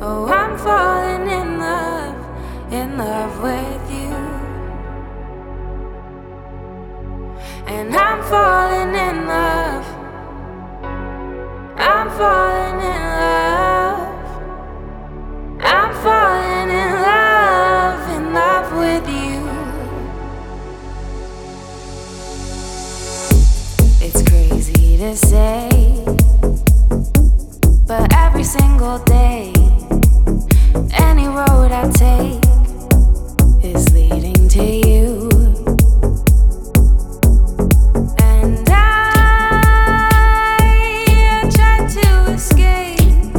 Oh, I'm falling in love with you. And I'm falling in love. I'm falling in love. I'm falling in love with you. It's crazy to say, but every single day, any road I take is leading to you. And I tried to escape,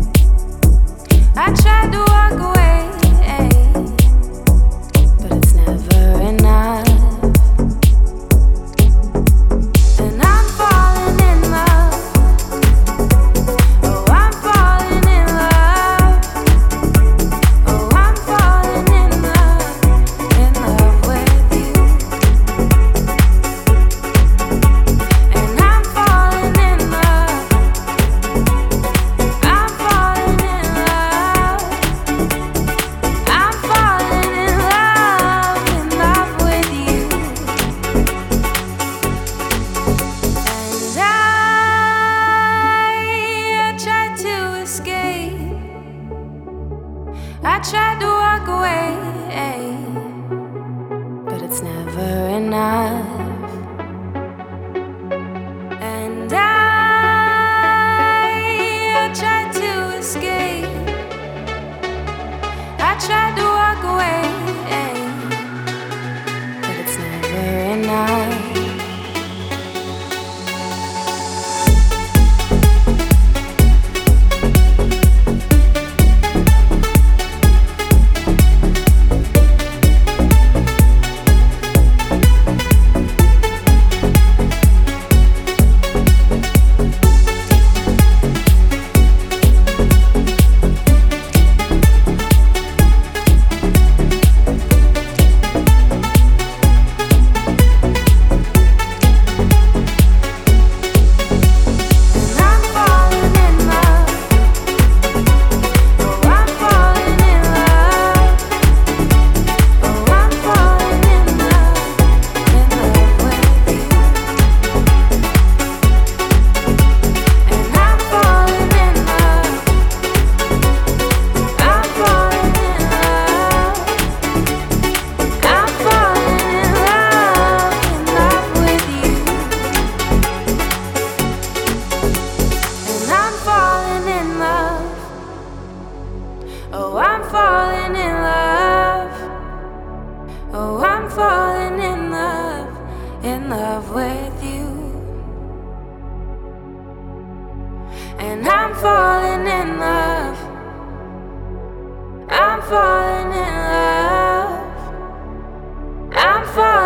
I tried to walk away, but it's never enough. And I'm falling in love. Oh, I'm falling in love. Oh, I'm falling in love with you. And I'm falling in love. I'm falling in love. I'm falling in love with you. And I tried to escape, I tried to walk away, but it's never enough. And I tried to escape, I tried to walk away, but it's never enough. Oh, I'm falling in love. Oh, I'm falling in love with you. And I'm falling in love. I'm falling in love. I'm falling